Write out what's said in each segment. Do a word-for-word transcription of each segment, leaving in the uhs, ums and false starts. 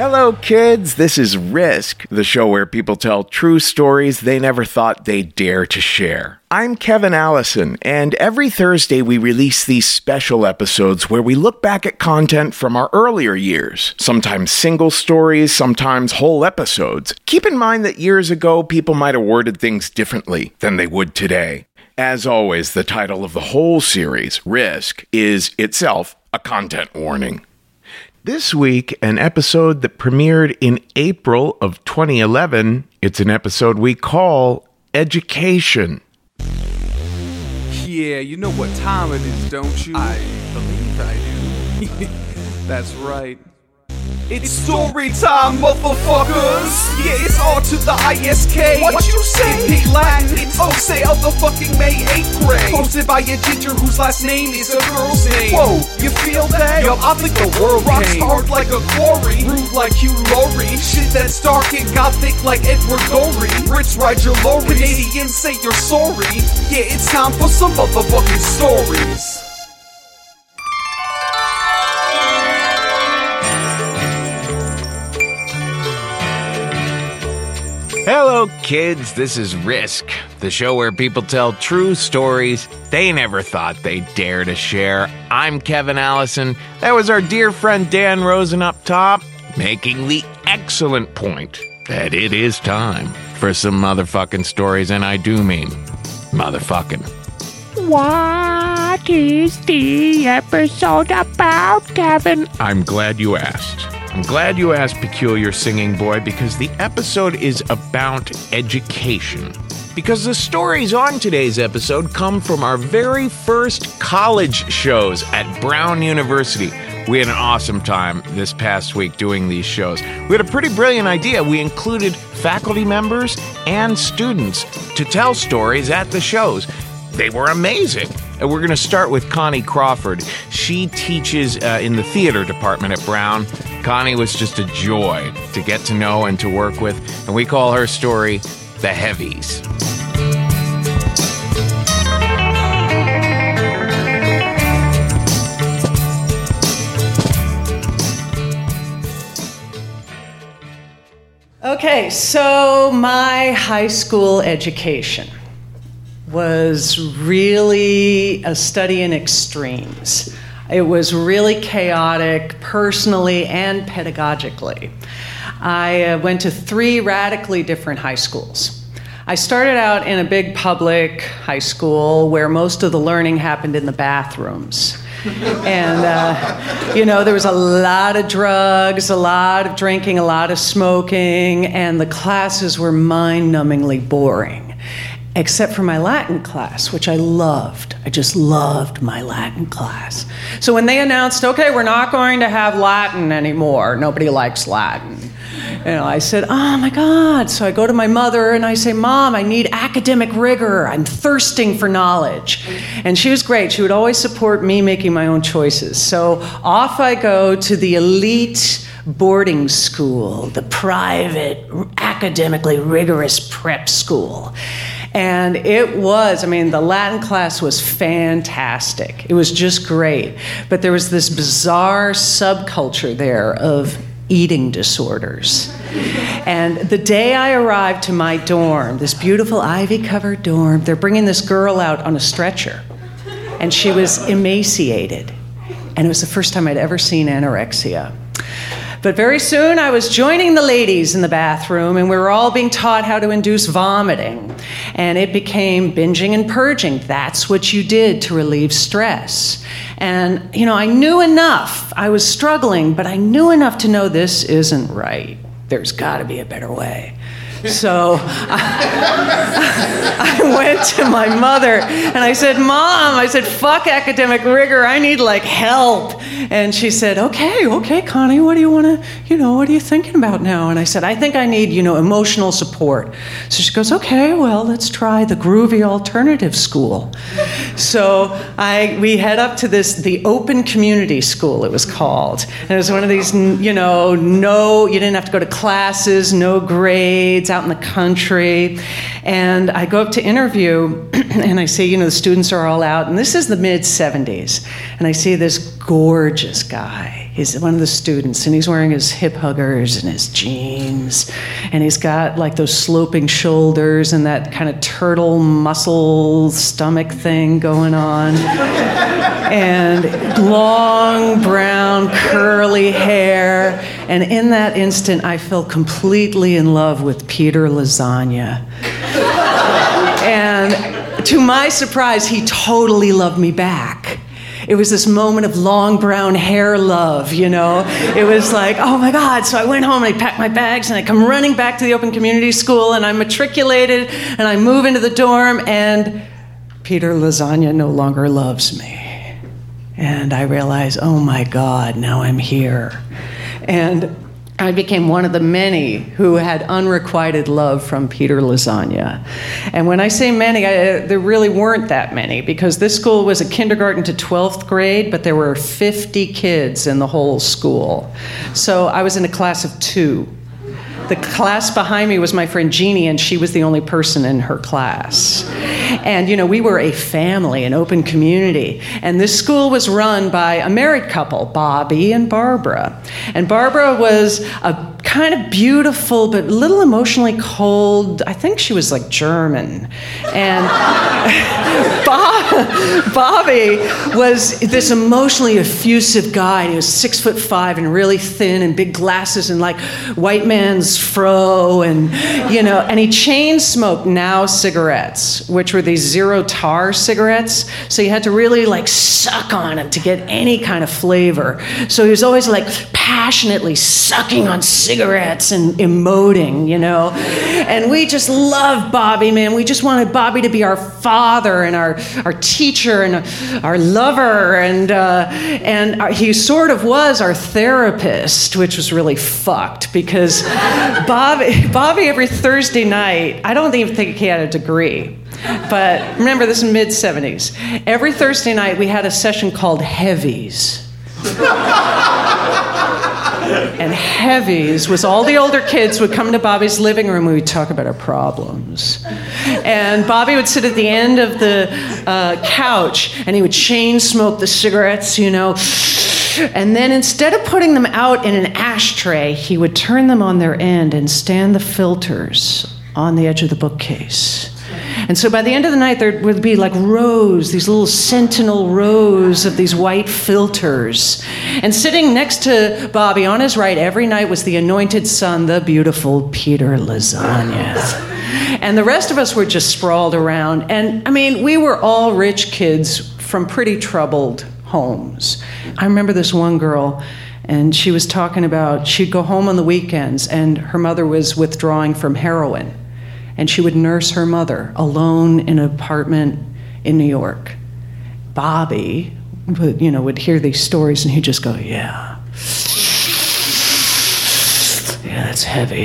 Hello, kids. This is Risk, the show where people tell true stories they never thought they'd dare to share. I'm Kevin Allison, and every Thursday we release these special episodes where we look back at content from our earlier years. Sometimes single stories, sometimes whole episodes. Keep in mind that years ago, people might have worded things differently than they would today. As always, the title of the whole series, Risk, is itself a content warning. This week, an episode that premiered in April of twenty eleven. It's an episode we call Education. Yeah, you know what time it is, don't you? I believe I do. That's right. It's story time, motherfuckers! Yeah, it's R to the I S K. What you say? In Big Latin, it's O say of the fucking May eighth grade. Hosted by a ginger whose last name is a girl's name. Whoa, you feel that? Yo, I think the world rocks came. hard like a quarry. Rude like Hugh Laurie. Shit that's dark and gothic like Edward Gorey. Brits ride your lorries. Canadians say you're sorry. Yeah, it's time for some motherfucking stories. Hello, kids. This is Risk, the show where people tell true stories they never thought they'd dare to share. I'm Kevin Allison. That was our dear friend Dan Rosen up top, making the excellent point that it is time for some motherfucking stories, and I do mean motherfucking. What is the episode about, Kevin? I'm glad you asked. I'm glad you asked, Peculiar Singing Boy, because the episode is about education. Because the stories on today's episode come from our very first college shows at Brown University. We had an awesome time this past week doing these shows. We had a pretty brilliant idea. We included faculty members and students to tell stories at the shows. They were amazing. And we're going to start with Connie Crawford. She teaches uh, in the theater department at Brown. Connie was just a joy to get to know and to work with. And we call her story The Heavies. Okay, so my high school education was really a study in extremes. It was really chaotic, personally and pedagogically. I uh, went to three radically different high schools. I started out in a big public high school where most of the learning happened in the bathrooms. And, uh, you know, there was a lot of drugs, a lot of drinking, a lot of smoking, and the classes were mind-numbingly boring. Except for my Latin class, which I loved. I just loved my Latin class. So when they announced, okay, we're not going to have Latin anymore, nobody likes Latin, you know, I said, oh my God. So I go to my mother and I say, Mom, I need academic rigor. I'm thirsting for knowledge. And she was great. She would always support me making my own choices. So off I go to the elite boarding school, the private, academically rigorous prep school. And it was, I mean, the Latin class was fantastic. It was just great. But there was this bizarre subculture there of eating disorders. And the day I arrived to my dorm, this beautiful ivy-covered dorm, they're bringing this girl out on a stretcher. And she was emaciated. And it was the first time I'd ever seen anorexia. But very soon I was joining the ladies in the bathroom, and we were all being taught how to induce vomiting. And it became binging and purging. That's what you did to relieve stress. And, you know, I knew enough. I was struggling, but I knew enough to know this isn't right. There's got to be a better way. So I, I went to my mother and I said, Mom, I said, fuck academic rigor. I need like help. And she said, okay, okay, Connie, what do you want to, you know, what are you thinking about now? And I said, I think I need, you know, emotional support. So she goes, okay, well, let's try the Groovy Alternative School. So I, we head up to this, the Open Community School, it was called. And it was one of these, you know, no, you didn't have to go to classes, no grades. It's out in the country. And I go up to interview, and I see, you know, the students are all out. And this is the mid seventies. And I see this gorgeous guy. He's one of the students, and he's wearing his hip huggers and his jeans. And he's got, like, those sloping shoulders and that kind of turtle muscle stomach thing going on. And long, brown, curly hair. And in that instant, I fell completely in love with Peter Lasagna. And to my surprise, he totally loved me back. It was this moment of long brown hair love, you know? It was like, oh my God. So I went home and I packed my bags and I come running back to the Open Community School and I'm matriculated and I move into the dorm and Peter Lasagna no longer loves me. And I realized, oh my God, now I'm here. And I became one of the many who had unrequited love from Peter Lasagna. And when I say many, I, there really weren't that many, because this school was a kindergarten to twelfth grade, but there were fifty kids in the whole school. So I was in a class of two. The class behind me was my friend Jeannie, and she was the only person in her class. And, you know, we were a family, an open community. And this school was run by a married couple, Bobby and Barbara. And Barbara was a kind of beautiful, but a little emotionally cold. I think she was like German. And Bob, Bobby was this emotionally effusive guy. He was six foot five and really thin and big glasses and like white man's fro. And, you know, and he chain smoked Now cigarettes, which were these zero tar cigarettes. So you had to really like suck on them to get any kind of flavor. So he was always like passionately sucking on cigarettes and emoting, you know. And we just loved Bobby, man. We just wanted Bobby to be our father and our, our teacher and our lover. And, uh, and our, he sort of was our therapist, which was really fucked because Bobby, Bobby every Thursday night, I don't even think he had a degree. But remember, this is mid seventies. Every Thursday night, we had a session called Heavies. And Heavies was all the older kids would come to Bobby's living room and we'd talk about our problems. And Bobby would sit at the end of the uh, couch and he would chain smoke the cigarettes, you know. And then instead of putting them out in an ashtray, he would turn them on their end and stand the filters on the edge of the bookcase. And so by the end of the night, there would be like rows, these little sentinel rows of these white filters. And sitting next to Bobby on his right every night was the anointed son, the beautiful Peter Lasagna. And the rest of us were just sprawled around. And I mean, we were all rich kids from pretty troubled homes. I remember this one girl, and she was talking about, she'd go home on the weekends, and her mother was withdrawing from heroin. And she would nurse her mother alone in an apartment in New York. Bobby would, you know, would hear these stories and he'd just go, yeah. Yeah, that's heavy.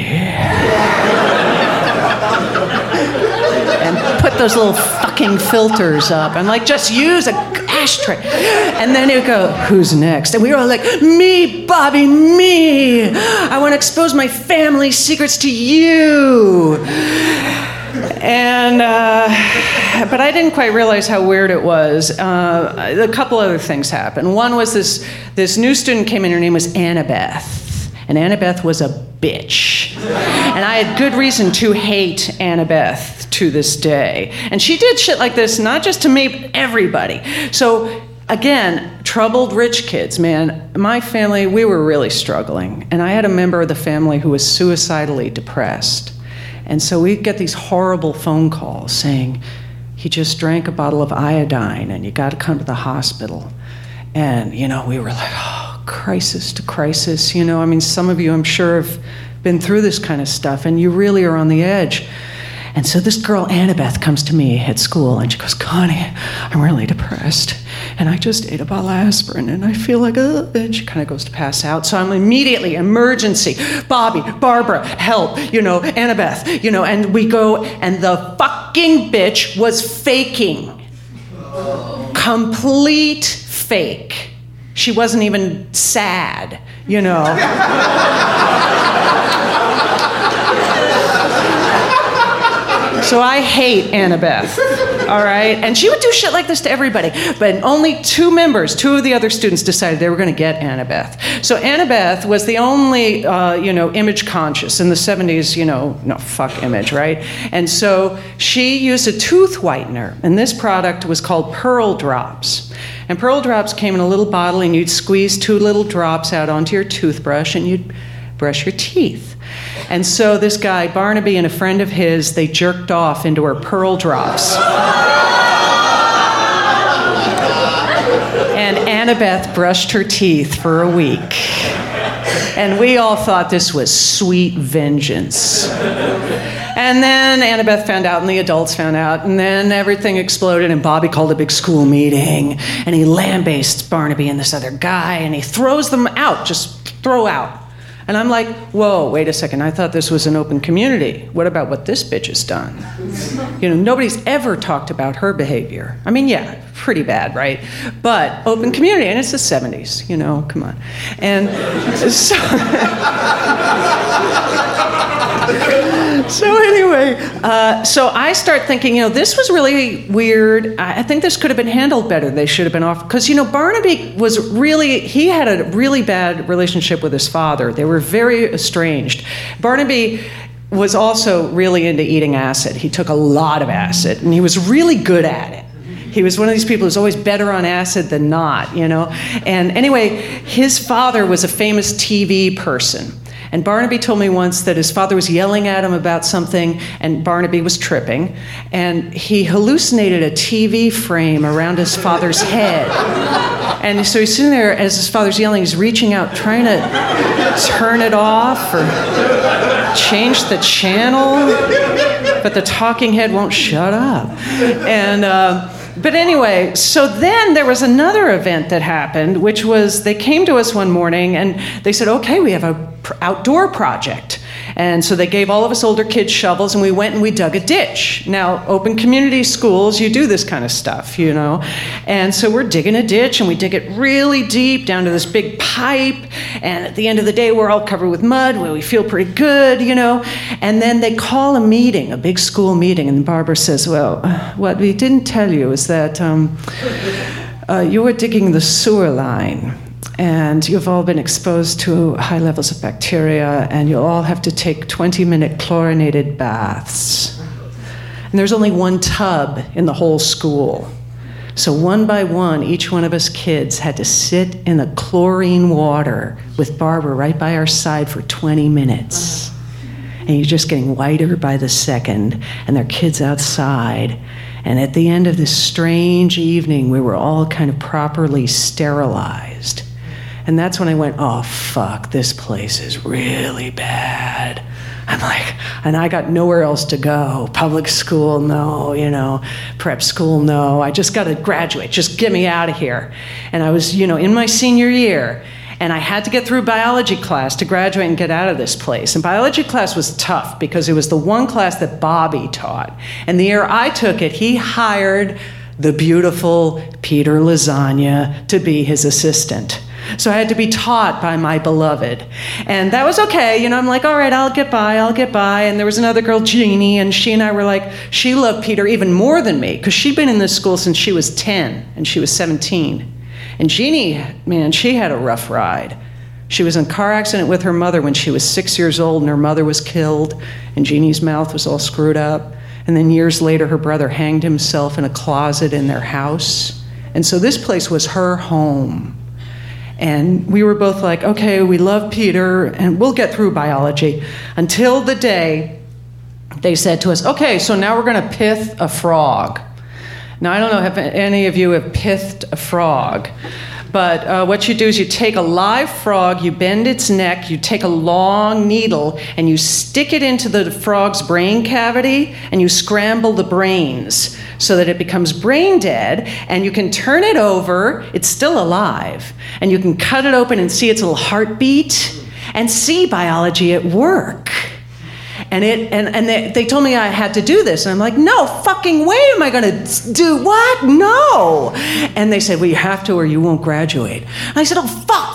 And put those little fucking filters up and like just use a ashtray. And then he would go, who's next? And we were all like, me, Bobby, me. I want to expose my family secrets to you. And, uh, but I didn't quite realize how weird it was. Uh, a couple other things happened. One was this, this new student came in, her name was Annabeth. And Annabeth was a bitch. And I had good reason to hate Annabeth to this day. And she did shit like this, not just to me, but everybody. So, again, troubled rich kids, man. My family, we were really struggling. And I had a member of the family who was suicidally depressed. And so we'd get these horrible phone calls saying, he just drank a bottle of iodine and you got to come to the hospital. And, you know, we were like, oh, crisis to crisis. You know, I mean, some of you, I'm sure, have been through this kind of stuff and you really are on the edge. And so this girl, Annabeth, comes to me at school and she goes, Connie, I'm really depressed. And I just ate a bottle of aspirin and I feel like, uh, and she kind of goes to pass out. So I'm immediately, emergency, Bobby, Barbara, help, you know, Annabeth, you know, and we go, and the fucking bitch was faking. Complete fake. She wasn't even sad, you know. So I hate Annabeth, all right? And she would do shit like this to everybody. But only two members, two of the other students decided they were going to get Annabeth. So Annabeth was the only, uh, you know, image conscious in the seventies, you know, no, fuck image, right? And so she used a tooth whitener, and this product was called Pearl Drops. And Pearl Drops came in a little bottle, and you'd squeeze two little drops out onto your toothbrush, and you'd brush your teeth. And so this guy, Barnaby, and a friend of his, they jerked off into her Pearl Drops. And Annabeth brushed her teeth for a week. And we all thought this was sweet vengeance. And then Annabeth found out, and the adults found out, and then everything exploded, and Bobby called a big school meeting, and he lambastes Barnaby and this other guy, and he throws them out, just throw out. And I'm like, whoa, wait a second, I thought this was an open community. What about what this bitch has done? You know, nobody's ever talked about her behavior. I mean, yeah, pretty bad, right? But open community, and it's the seventies, you know, come on. And so... So anyway, uh, so I start thinking, you know, this was really weird. I, I think this could have been handled better. They should have been off. Because, you know, Barnaby was really, he had a really bad relationship with his father. They were very estranged. Barnaby was also really into eating acid. He took a lot of acid, and he was really good at it. He was one of these people who's always better on acid than not, you know. And anyway, his father was a famous T V person. And Barnaby told me once that his father was yelling at him about something, and Barnaby was tripping, and he hallucinated a T V frame around his father's head. And so he's sitting there as his father's yelling, he's reaching out, trying to turn it off or change the channel, but the talking head won't shut up. And... Uh, But anyway, so then there was another event that happened, which was they came to us one morning and they said, okay, we have an pr- outdoor project. And so they gave all of us older kids shovels, and we went and we dug a ditch. Now, open community schools, you do this kind of stuff, you know. And so we're digging a ditch, and we dig it really deep down to this big pipe. And at the end of the day, we're all covered with mud. Well, we feel pretty good, you know. And then they call a meeting, a big school meeting, and Barbara says, well, what we didn't tell you is that um, uh, you were digging the sewer line. And you've all been exposed to high levels of bacteria, and you'll all have to take twenty-minute chlorinated baths. And there's only one tub in the whole school. So one by one, each one of us kids had to sit in the chlorine water with Barbara right by our side for twenty minutes. And you're just getting whiter by the second, and there are kids outside. And at the end of this strange evening, we were all kind of properly sterilized. And that's when I went, oh, fuck, this place is really bad. I'm like, and I got nowhere else to go. Public school, no, you know, prep school, no. I just got to graduate. Just get me out of here. And I was, you know, in my senior year, and I had to get through biology class to graduate and get out of this place. And biology class was tough because it was the one class that Bobby taught. And the year I took it, he hired the beautiful Peter Lasagna to be his assistant. So I had to be taught by my beloved. And that was okay. You know, I'm like, all right, I'll get by, I'll get by. And there was another girl, Jeannie, and she and I were like, she loved Peter even more than me because she'd been in this school since she was ten and she was seventeen. And Jeannie, man, she had a rough ride. She was in a car accident with her mother when she was six years old, and her mother was killed, and Jeannie's mouth was all screwed up. And then years later, her brother hanged himself in a closet in their house. And so this place was her home. And we were both like, okay, we love Peter, and we'll get through biology. Until the day they said to us, okay, so now we're going to pith a frog. Now, I don't know if any of you have pithed a frog, but uh, what you do is you take a live frog, you bend its neck, you take a long needle, and you stick it into the frog's brain cavity, and you scramble the brains so that it becomes brain dead, and you can turn it over, it's still alive, and you can cut it open and see its little heartbeat, and see biology at work. And it and, and they, they told me I had to do this. And I'm like, no fucking way am I going to do what? No. And they said, well, you have to or you won't graduate. And I said, oh, fuck, fuck,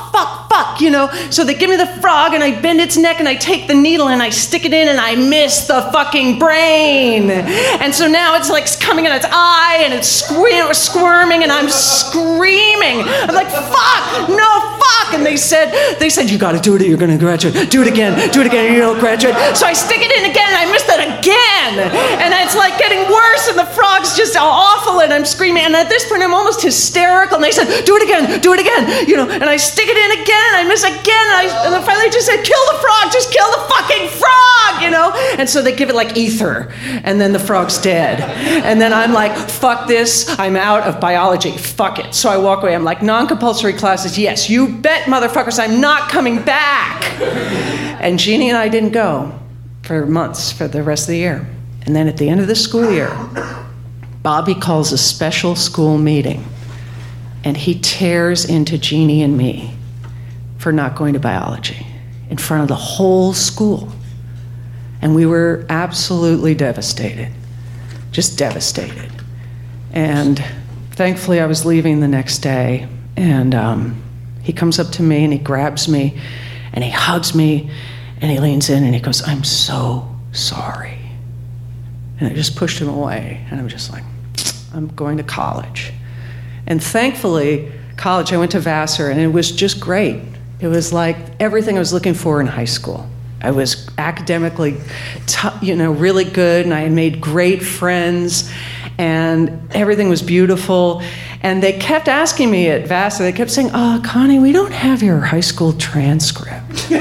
fuck, you know? So they give me the frog, and I bend its neck, and I take the needle, and I stick it in, and I miss the fucking brain. And so now it's like coming in its eye, and it's squir- squirming, and I'm screaming. I'm like, fuck, no, fuck. And they said, they said, you gotta do it or you're gonna graduate. Do it again, do it again, and you don't graduate. So I stick it in again, and I miss it again. And it's like getting worse, and the frog's just awful, and I'm screaming. And at this point, I'm almost hysterical. And they said, do it again, do it again, you know. And I stick it in again, and I miss again. And, I, and then finally they just said, kill the frog, just kill the fucking frog, you know. And so they give it like ether, and then the frog's dead. And then I'm like, fuck this, I'm out of biology, fuck it. So I walk away. I'm like, non-compulsory classes, yes, you bet, motherfuckers, I'm not coming back. And Jeannie and I didn't go for months, for the rest of the year. And then at the end of the school year, Bobby calls a special school meeting, and he tears into Jeannie and me for not going to biology in front of the whole school. And we were absolutely devastated, just devastated. And thankfully I was leaving the next day, and um, he comes up to me and he grabs me and he hugs me and he leans in and he goes, I'm so sorry. And I just pushed him away, and I'm just like, I'm going to college. And thankfully, college, I went to Vassar, and it was just great. It was like everything I was looking for in high school. I was academically, t- you know, really good, and I had made great friends, and everything was beautiful. And they kept asking me at Vassar, they kept saying, oh, Connie, we don't have your high school transcript.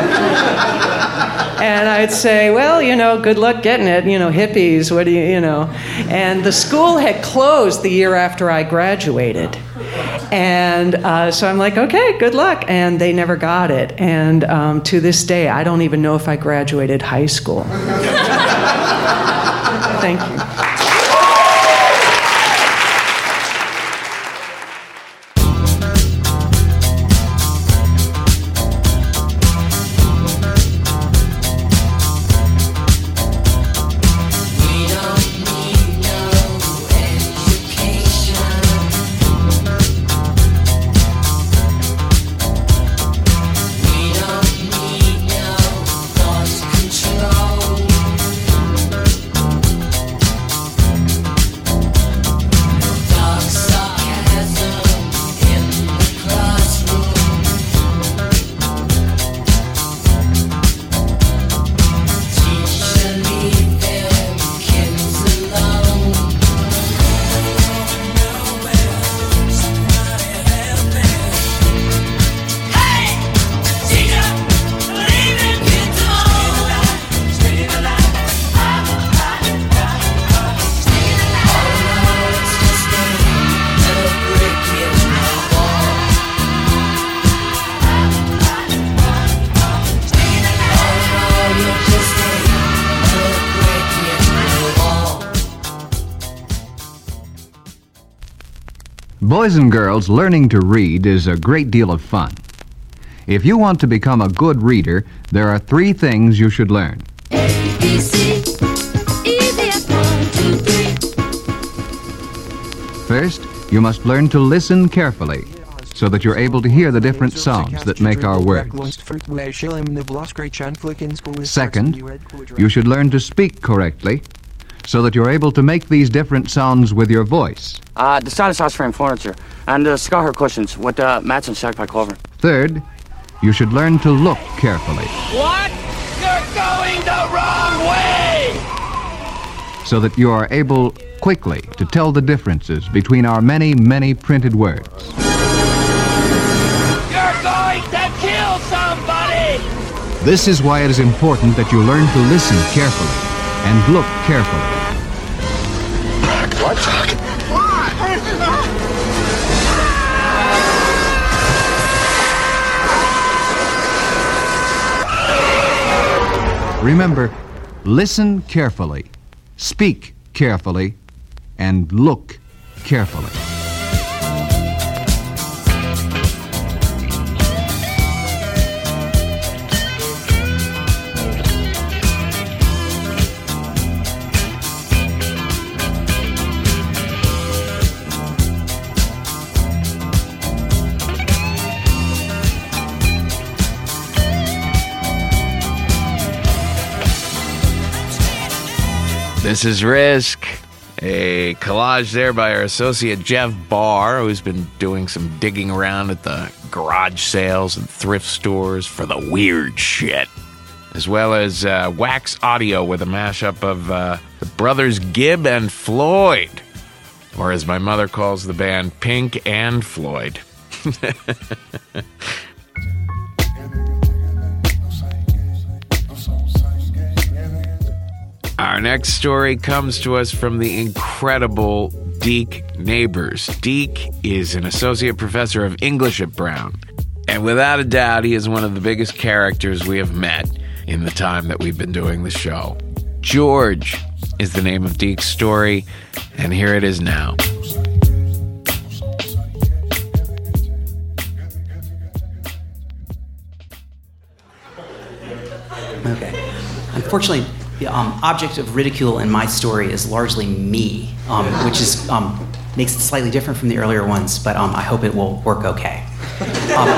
And I'd say, well, you know, good luck getting it, you know, hippies, what do you, you know. And the school had closed the year after I graduated. And uh, so I'm like, okay, good luck. And they never got it. And um, to this day, I don't even know if I graduated high school. Thank you. Boys and girls, learning to read is a great deal of fun. If you want to become a good reader, there are three things you should learn. A, B, C, easy as one, two, three. First, you must learn to listen carefully, so that you're able to hear the different sounds that make our words. Second, you should learn to speak correctly, so that you're able to make these different sounds with your voice. Uh, the Silence House frame furniture and the Scar cushions with uh, mats and shack by clover. Third, you should learn to look carefully. What? You're going the wrong way! So that you are able quickly to tell the differences between our many, many printed words. You're going to kill somebody! This is why it is important that you learn to listen carefully and look carefully. What? Remember, listen carefully, speak carefully, and look carefully. This is Risk, a collage there by our associate Jeff Barr, who's been doing some digging around at the garage sales and thrift stores for the weird shit, as well as uh, Wax Audio with a mashup of uh, the brothers Gibb and Floyd, or as my mother calls the band, Pink and Floyd. Our next story comes to us from the incredible Deke Neighbors. Deke is an associate professor of English at Brown, and without a doubt, he is one of the biggest characters we have met in the time that we've been doing the show. George is the name of Deke's story, and here it is now. Okay. Unfortunately, the um, object of ridicule in my story is largely me, um, which is um, makes it slightly different from the earlier ones, but um, I hope it will work okay. Um,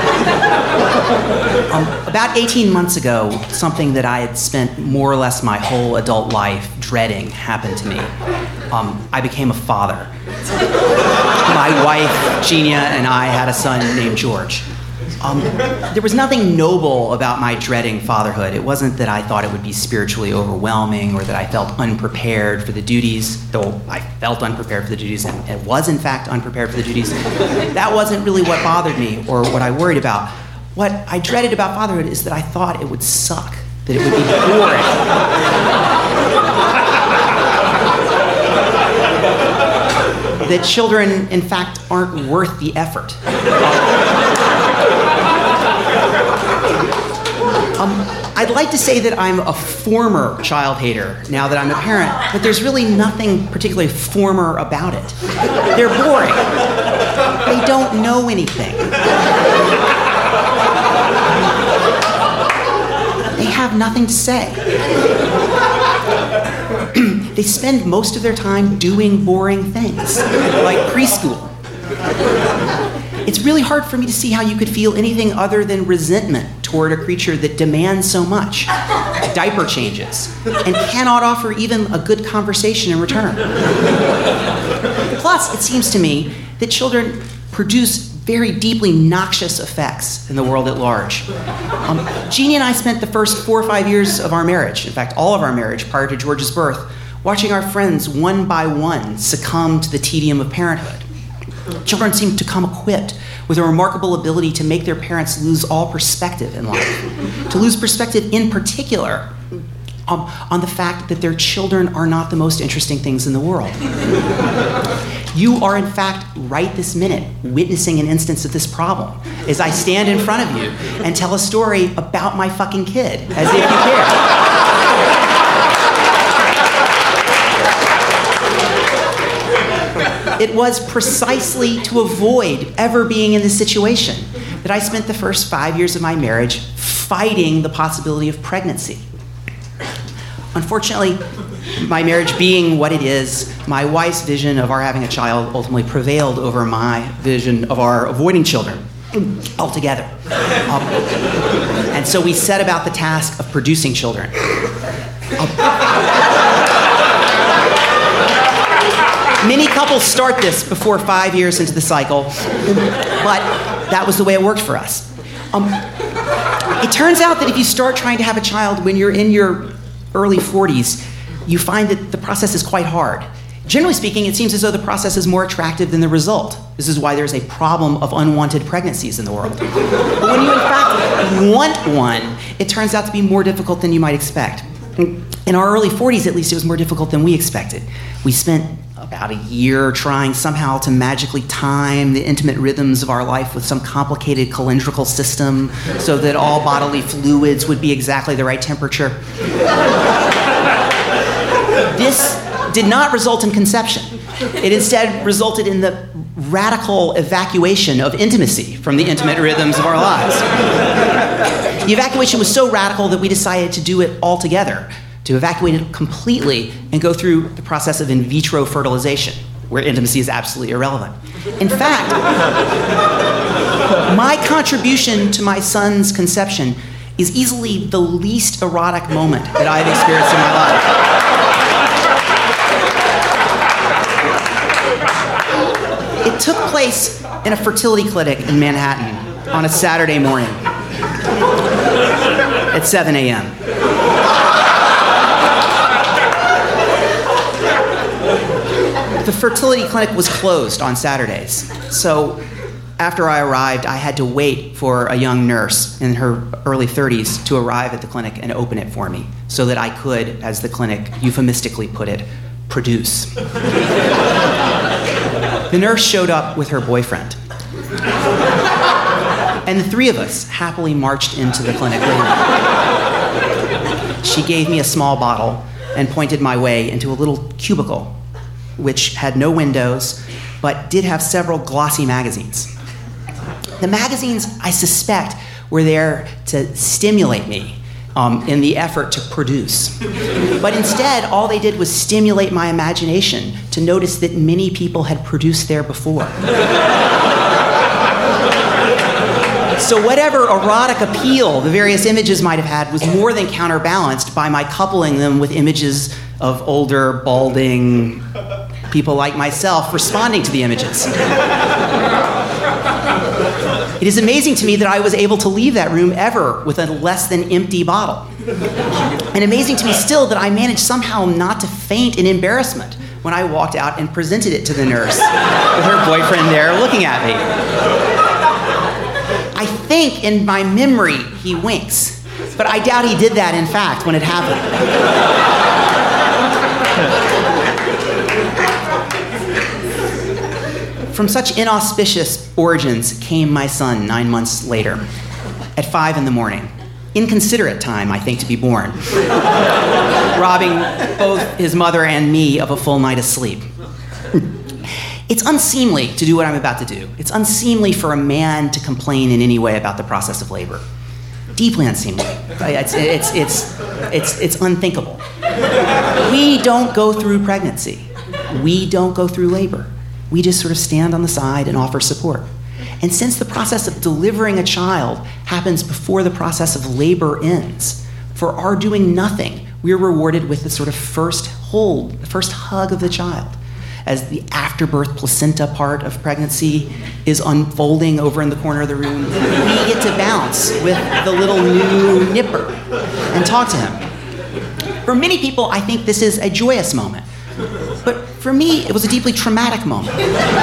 um, about eighteen months ago, something that I had spent more or less my whole adult life dreading happened to me. Um, I became a father. My wife, Genia, and I had a son named George. Um, there was nothing noble about my dreading fatherhood. It wasn't that I thought it would be spiritually overwhelming or that I felt unprepared for the duties, though I felt unprepared for the duties and, and was in fact unprepared for the duties. That wasn't really what bothered me or what I worried about. What I dreaded about fatherhood is that I thought it would suck, that it would be boring. That children, in fact, aren't worth the effort. Um, I'd like to say that I'm a former child hater now that I'm a parent, but there's really nothing particularly former about it. They're boring. They don't know anything. They have nothing to say. They spend most of their time doing boring things, like preschool. It's really hard for me to see how you could feel anything other than resentment toward a creature that demands so much, diaper changes, and cannot offer even a good conversation in return. Plus, it seems to me that children produce very deeply noxious effects in the world at large. Um, Jeannie and I spent the first four or five years of our marriage, in fact, all of our marriage prior to George's birth, watching our friends one by one succumb to the tedium of parenthood. Children seem to come equipped with a remarkable ability to make their parents lose all perspective in life, to lose perspective in particular um, on the fact that their children are not the most interesting things in the world. You are, in fact, right this minute, witnessing an instance of this problem as I stand in front of you and tell a story about my fucking kid, as if you care. It was precisely to avoid ever being in this situation that I spent the first five years of my marriage fighting the possibility of pregnancy. Unfortunately, my marriage being what it is, my wife's vision of our having a child ultimately prevailed over my vision of our avoiding children altogether. Um, and so we set about the task of producing children. Um, Many couples start this before five years into the cycle, but that was the way it worked for us. Um, it turns out that if you start trying to have a child when you're in your early forties, you find that the process is quite hard. Generally speaking, it seems as though the process is more attractive than the result. This is why there's a problem of unwanted pregnancies in the world. But when you in fact want one, it turns out to be more difficult than you might expect. In our early forties, at least, it was more difficult than we expected. We spent about a year trying somehow to magically time the intimate rhythms of our life with some complicated calendrical system so that all bodily fluids would be exactly the right temperature. This did not result in conception. It instead resulted in the radical evacuation of intimacy from the intimate rhythms of our lives. The evacuation was so radical that we decided to do it all together, to evacuate it completely and go through the process of in vitro fertilization, where intimacy is absolutely irrelevant. In fact, my contribution to my son's conception is easily the least erotic moment that I've experienced in my life. It took place in a fertility clinic in Manhattan on a Saturday morning at seven a.m. The fertility clinic was closed on Saturdays, so after I arrived, I had to wait for a young nurse in her early thirties to arrive at the clinic and open it for me so that I could, as the clinic euphemistically put it, produce. The nurse showed up with her boyfriend. And the three of us happily marched into the clinic later. She gave me a small bottle and pointed my way into a little cubicle, which had no windows, but did have several glossy magazines. The magazines, I suspect, were there to stimulate me um, in the effort to produce. But instead, all they did was stimulate my imagination to notice that many people had produced there before. So whatever erotic appeal the various images might have had was more than counterbalanced by my coupling them with images of older, balding people like myself responding to the images. It is amazing to me that I was able to leave that room ever with a less than empty bottle. And amazing to me still that I managed somehow not to faint in embarrassment when I walked out and presented it to the nurse with her boyfriend there looking at me. I think in my memory he winks, but I doubt he did that in fact when it happened. From such inauspicious origins came my son nine months later, at five in the morning. Inconsiderate time, I think, to be born, robbing both his mother and me of a full night of sleep. It's unseemly to do what I'm about to do. It's unseemly for a man to complain in any way about the process of labor. Deeply unseemly. It's, it's, it's, it's, it's unthinkable. We don't go through pregnancy. We don't go through labor. We just sort of stand on the side and offer support. And since the process of delivering a child happens before the process of labor ends, for our doing nothing, we are rewarded with the sort of first hold, the first hug of the child, as the afterbirth placenta part of pregnancy is unfolding over in the corner of the room. We get to bounce with the little new nipper and talk to him. For many people, I think this is a joyous moment. But for me, it was a deeply traumatic moment.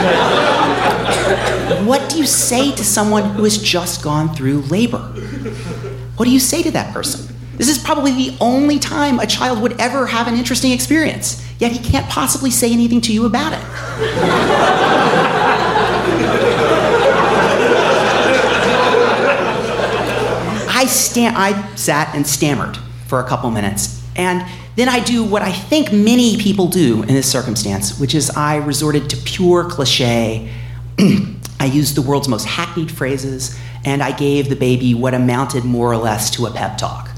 What do you say to someone who has just gone through labor? What do you say to that person? This is probably the only time a child would ever have an interesting experience, yet he can't possibly say anything to you about it. I, sta- I sat and stammered for a couple minutes, and then I do what I think many people do in this circumstance, which is I resorted to pure cliche. I used the world's most hackneyed phrases, and I gave the baby what amounted more or less to a pep talk.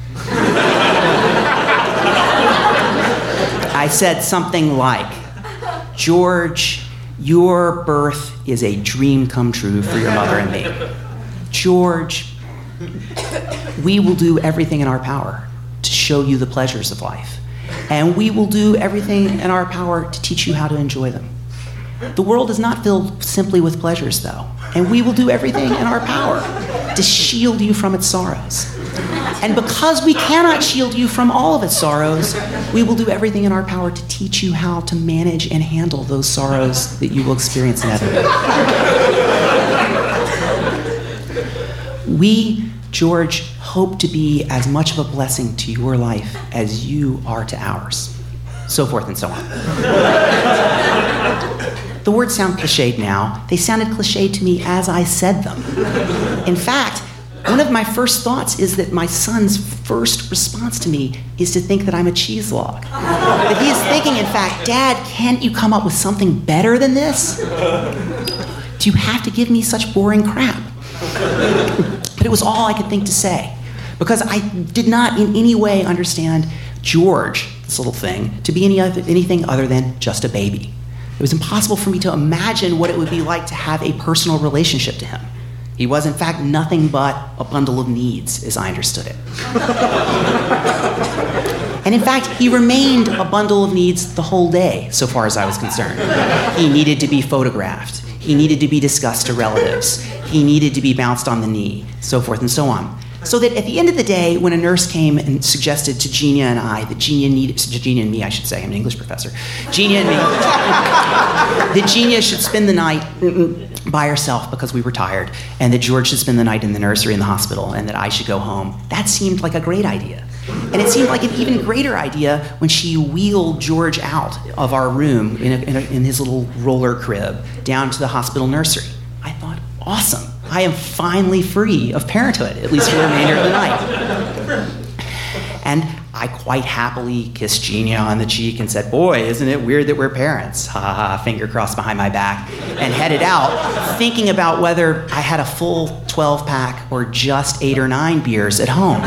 I said something like, George, your birth is a dream come true for your mother and me. George, we will do everything in our power to show you the pleasures of life. And we will do everything in our power to teach you how to enjoy them. The world is not filled simply with pleasures, though, and we will do everything in our power to shield you from its sorrows. And because we cannot shield you from all of its sorrows, we will do everything in our power to teach you how to manage and handle those sorrows that you will experience inevitably. We, George, hope to be as much of a blessing to your life as you are to ours. So forth and so on. The words sound cliched now. They sounded cliched to me as I said them. In fact, one of my first thoughts is that my son's first response to me is to think that I'm a cheese log. That he is thinking, in fact, Dad, can't you come up with something better than this? Do you have to give me such boring crap? But it was all I could think to say, because I did not in any way understand George, this little thing, to be any other, anything other than just a baby. It was impossible for me to imagine what it would be like to have a personal relationship to him. He was, in fact, nothing but a bundle of needs, as I understood it. And in fact, he remained a bundle of needs the whole day, so far as I was concerned. He needed to be photographed. He needed to be discussed to relatives. He needed to be bounced on the knee, so forth and so on. So that at the end of the day, when a nurse came and suggested to Genia and I that Genia needed, to Genia and me, I should say, I'm an English professor, Genia and me, that Genia should spend the night by herself because we were tired, and that George should spend the night in the nursery in the hospital, and that I should go home, that seemed like a great idea. And it seemed like an even greater idea when she wheeled George out of our room in, a, in, a, in his little roller crib down to the hospital nursery. I thought, awesome. I am finally free of parenthood, at least for the remainder of the night. And I quite happily kissed Genia on the cheek and said, boy, isn't it weird that we're parents? Ha ha ha, finger crossed behind my back, and headed out, thinking about whether I had a full twelve pack or just eight or nine beers at home.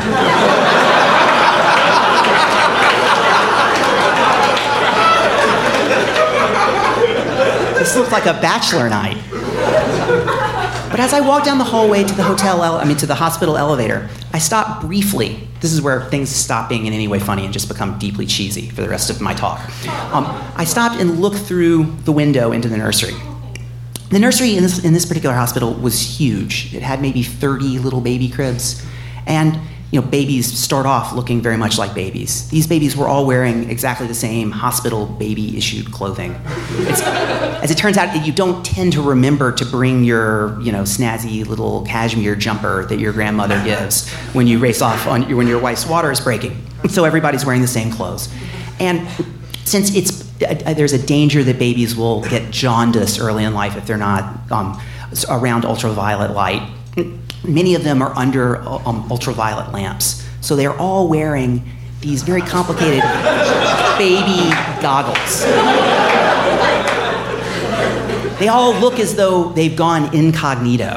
This looked like a bachelor night. But as I walked down the hallway to the hotel, ele- I mean to the hospital elevator, I stopped briefly. This is where things stop being in any way funny and just become deeply cheesy for the rest of my talk. Um, I stopped and looked through the window into the nursery. The nursery in this, in this particular hospital was huge. It had maybe thirty little baby cribs. And you know, babies start off looking very much like babies. These babies were all wearing exactly the same hospital baby-issued clothing. It's, as it turns out, you don't tend to remember to bring your, you know, snazzy little cashmere jumper that your grandmother gives when you race off on when your wife's water is breaking. So everybody's wearing the same clothes. And since it's uh, there's a danger that babies will get jaundice early in life if they're not um, around ultraviolet light, many of them are under um, ultraviolet lamps. So they're all wearing these very complicated baby goggles. They all look as though they've gone incognito.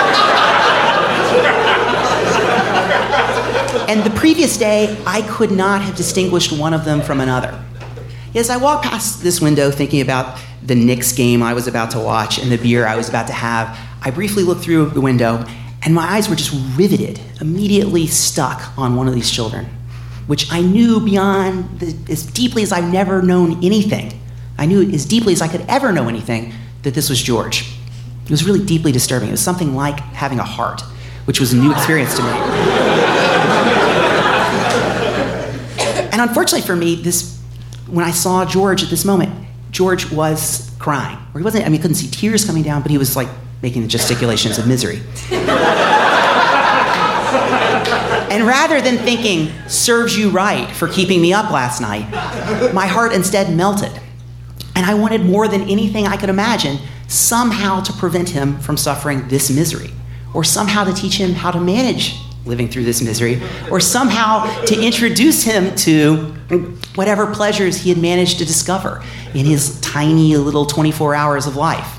And the previous day, I could not have distinguished one of them from another. As I walked past this window thinking about the Knicks game I was about to watch and the beer I was about to have, I briefly looked through the window, and my eyes were just riveted, immediately stuck on one of these children, which I knew beyond, the, as deeply as I've never known anything. I knew as deeply as I could ever know anything that this was George. It was really deeply disturbing. It was something like having a heart, which was a new experience to me. And unfortunately for me, this, when I saw George at this moment, George was crying. Or he wasn't, I mean, I couldn't see tears coming down, but he was like making the gesticulations of misery. And rather than thinking, serves you right for keeping me up last night, my heart instead melted. And I wanted more than anything I could imagine somehow to prevent him from suffering this misery, or somehow to teach him how to manage living through this misery, or somehow to introduce him to whatever pleasures he had managed to discover in his tiny little twenty-four hours of life.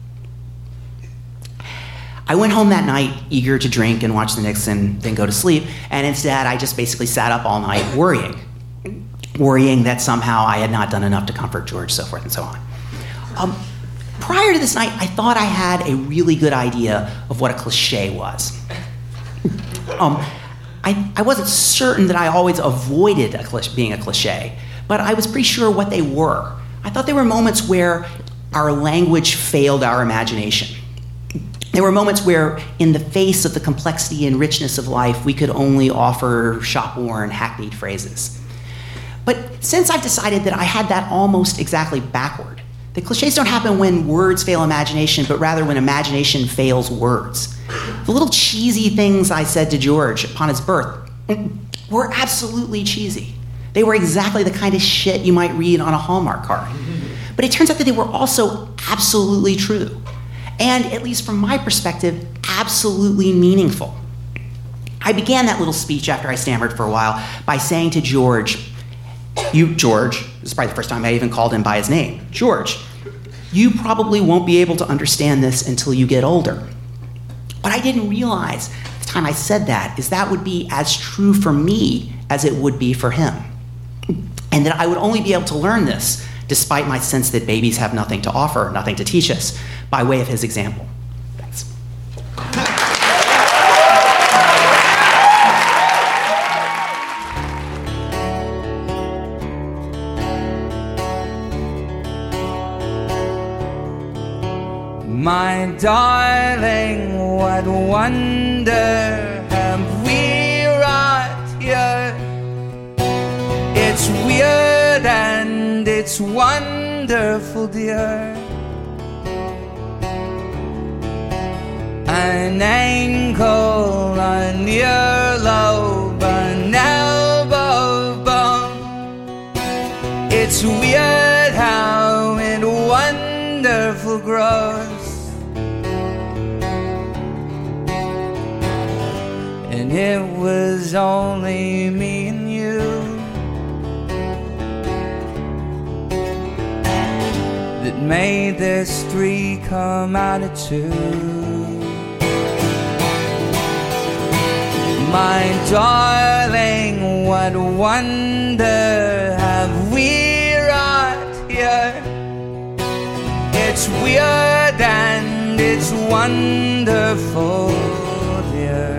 I went home that night eager to drink and watch the Knicks and then go to sleep, and instead I just basically sat up all night worrying. Worrying that somehow I had not done enough to comfort George, so forth and so on. Um, prior to this night, I thought I had a really good idea of what a cliche was. Um, I, I wasn't certain that I always avoided a clich- being a cliche, but I was pretty sure what they were. I thought they were moments where our language failed our imagination. There were moments where, in the face of the complexity and richness of life, we could only offer shop-worn, hackneyed phrases. But since I've decided that I had that almost exactly backward, the cliches don't happen when words fail imagination, but rather when imagination fails words. The little cheesy things I said to George upon his birth were absolutely cheesy. They were exactly the kind of shit you might read on a Hallmark card. But it turns out that they were also absolutely true. And, at least from my perspective, absolutely meaningful. I began that little speech after I stammered for a while by saying to George, you, George, this is probably the first time I even called him by his name, George, you probably won't be able to understand this until you get older. What I didn't realize at the time I said that is that would be as true for me as it would be for him. And that I would only be able to learn this, despite my sense that babies have nothing to offer, nothing to teach us, by way of his example. Thanks. My darling, what wonder have we wrought here? It's weird and it's wonderful, dear. An ankle, an earlobe, an elbow bone. It's weird how it wonderful grows. And it was only me and you that made this three come out of two. My darling, what wonder have we wrought here? It's weird and it's wonderful, dear.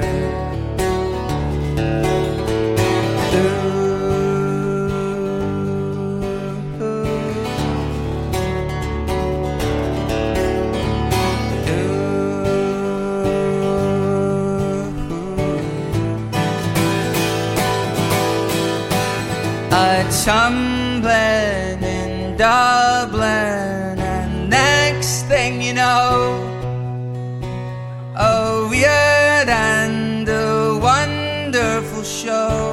A tumbling in Dublin, and next thing you know, a weird and a wonderful show.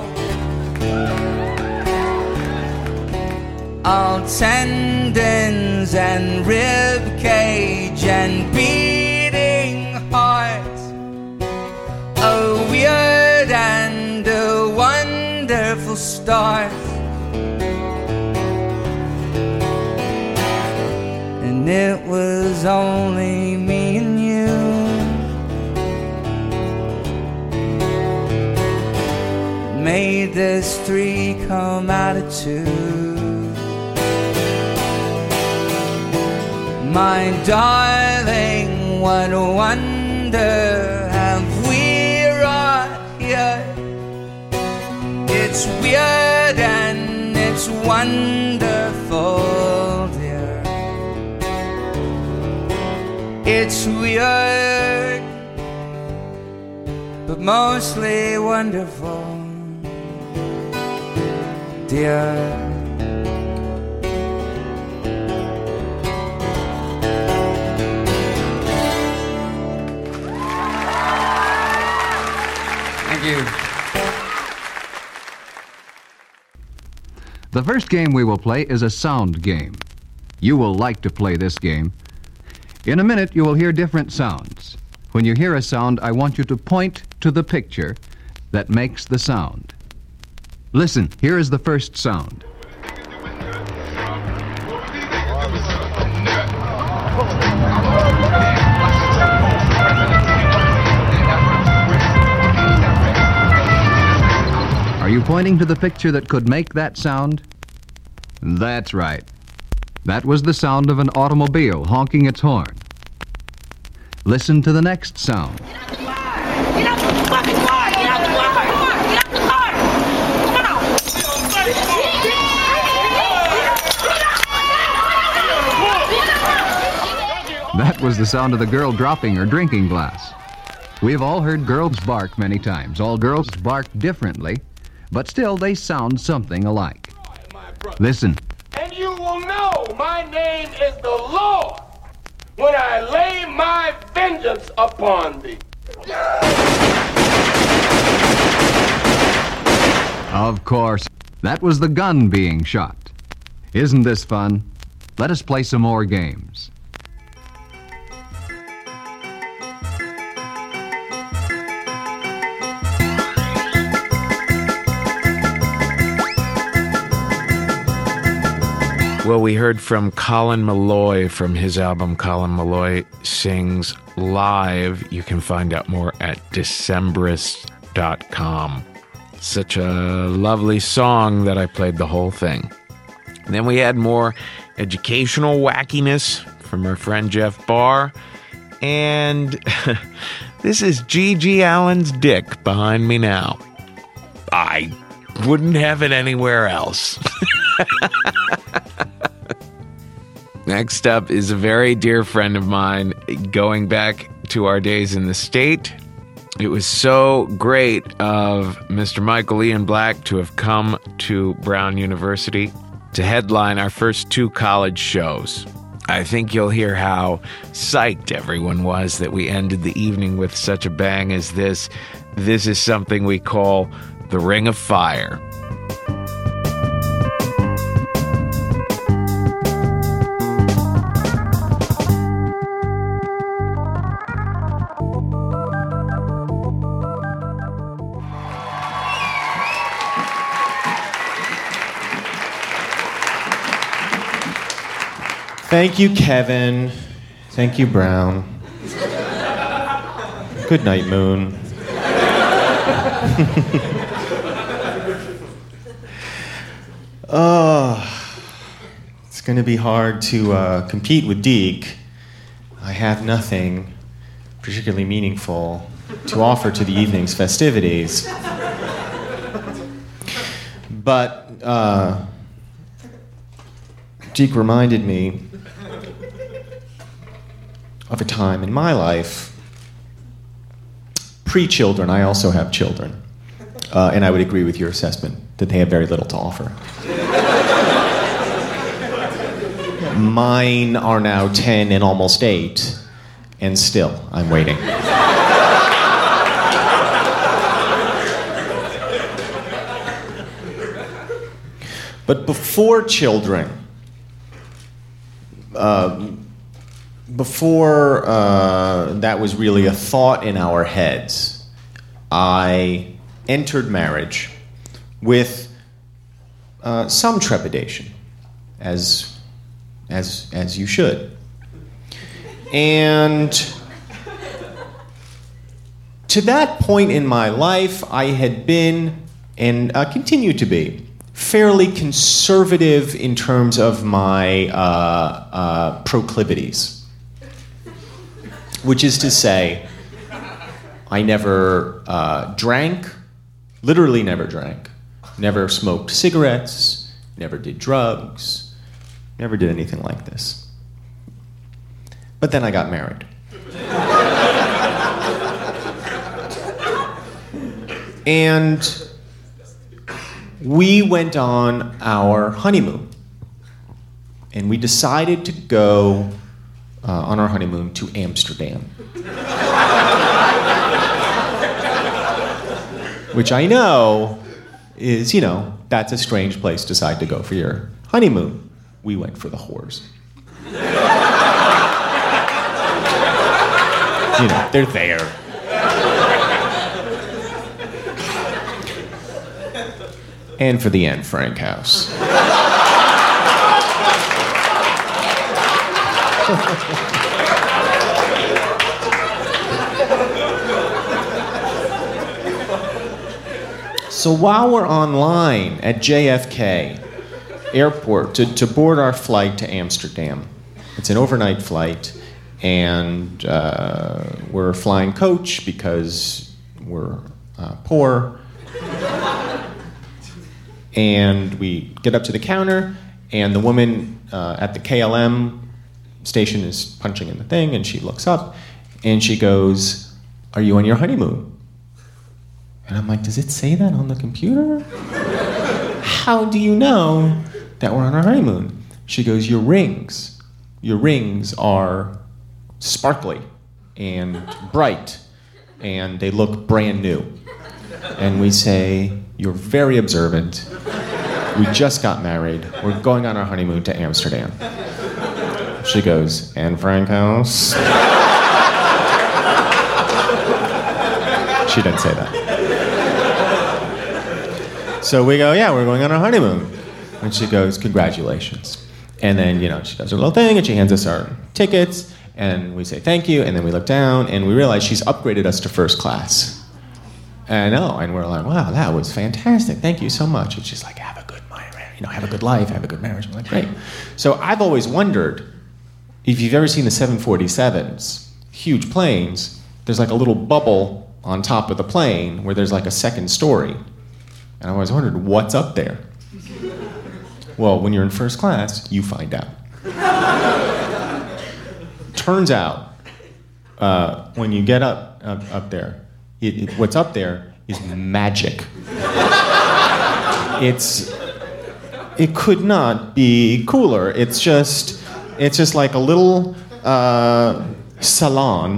All tendons and rib cage and beating heart, a weird and a wonderful start. And it was only me and you that made this three come out of two. My darling, what wonder have we wrought here? It's weird and it's wonderful, dear. It's weird, but mostly wonderful, dear. Thank you. The first game we will play is a sound game. You will like to play this game. In a minute, you will hear different sounds. When you hear a sound, I want you to point to the picture that makes the sound. Listen, here is the first sound. Are you pointing to the picture that could make that sound? That's right. That was the sound of an automobile honking its horn. Listen to the next sound. Get out the fucking car! Get out the car! Get out the car! Come on! That was the sound of the girl dropping her drinking glass. We've all heard girls bark many times. All girls bark differently, but still they sound something alike. Listen. And you will know my name is the Lord when I lay my vengeance upon thee. Of course, that was the gun being shot. Isn't this fun? Let us play some more games. Well, we heard from Colin Meloy from his album Colin Meloy Sings Live. You can find out more at Decemberist dot com. Such a lovely song that I played the whole thing. And then we had more educational wackiness from our friend Jeff Barr. And this is Gigi Allen's dick behind me now. I wouldn't have it anywhere else. Next up is a very dear friend of mine, going back to our days in the state. It was so great of Mister Michael Ian Black to have come to Brown University to headline our first two college shows. I think you'll hear how psyched everyone was that we ended the evening with such a bang as this. This is something we call the Ring of Fire. Thank you, Kevin. Thank you, Brown. Good night, Moon. Oh, it's going to be hard to uh, compete with Deke. I have nothing particularly meaningful to offer to the evening's festivities. But uh, Deke reminded me of a time in my life, pre-children. I also have children, uh, and I would agree with your assessment that they have very little to offer. Mine are now ten and almost eight, and still I'm waiting. But before children, uh, Before uh, that was really a thought in our heads, I entered marriage with uh, some trepidation, as, as, as you should. And to that point in my life, I had been, and uh, continue to be, fairly conservative in terms of my uh, uh, proclivities. Which is to say, I never uh, drank, literally never drank, never smoked cigarettes, never did drugs, never did anything like this. But then I got married. And we went on our honeymoon. And we decided to go Uh, on our honeymoon to Amsterdam. Which I know is, you know, that's a strange place to decide to go for your honeymoon. We went for the whores. You know, they're there. And for the Anne Frank house. So while we're online at J F K Airport to, to board our flight to Amsterdam, it's an overnight flight, and uh, we're flying coach because we're uh, poor. And we get up to the counter, and the woman uh, at the K L M station is punching in the thing, and she looks up, and she goes, "Are you on your honeymoon?" And I'm like, "Does it say that on the computer? How do you know that we're on our honeymoon?" She goes, "Your rings, your rings are sparkly and bright, and they look brand new." And we say, "You're very observant. We just got married. We're going on our honeymoon to Amsterdam." She goes, "Anne Frank house?" She didn't say that. So we go, "Yeah, we're going on our honeymoon." And she goes, "Congratulations." And then, you know, she does her little thing, and she hands us our tickets, and we say thank you, and then we look down, and we realize she's upgraded us to first class. And I know, and we're like, "Wow, that was fantastic. Thank you so much." And she's like, "Have a good marriage, you know, have a good life, have a good marriage." I'm like, "Great." So I've always wondered, if you've ever seen the seven forty-sevens, huge planes, there's like a little bubble on top of the plane where there's like a second story. And I always wondered, what's up there? Well, when you're in first class, you find out. turns out, uh, when you get up up, up there, it, it, what's up there is magic. It's it could not be cooler. It's just it's just like a little uh, salon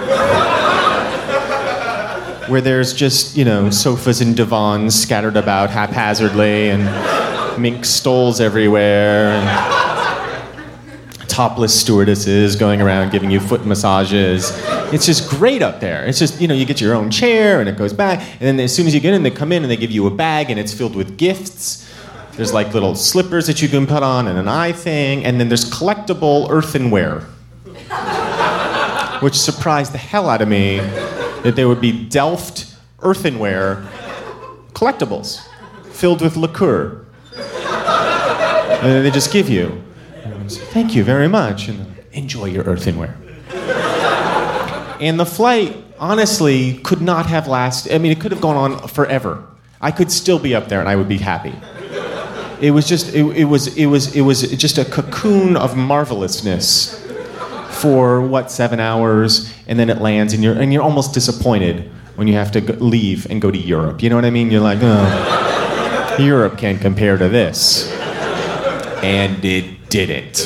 where there's just, you know, sofas and divans scattered about haphazardly and mink stoles everywhere and topless stewardesses going around giving you foot massages. It's just great up there. It's just, you know, you get your own chair and it goes back, and then as soon as you get in, they come in and they give you a bag and it's filled with gifts. There's like little slippers that you can put on and an eye thing, and then there's collectible earthenware, which surprised the hell out of me that there would be Delft earthenware collectibles filled with liqueur. And they just give you. Thank you very much, and enjoy your earthenware. And the flight, honestly, could not have lasted. I mean, it could have gone on forever. I could still be up there, and I would be happy. It was just, it, it was, it was, it was just a cocoon of marvelousness for what seven hours, and then it lands, and you're and you're almost disappointed when you have to go, leave and go to Europe. You know what I mean? You're like, oh, Europe can't compare to this, and it didn't.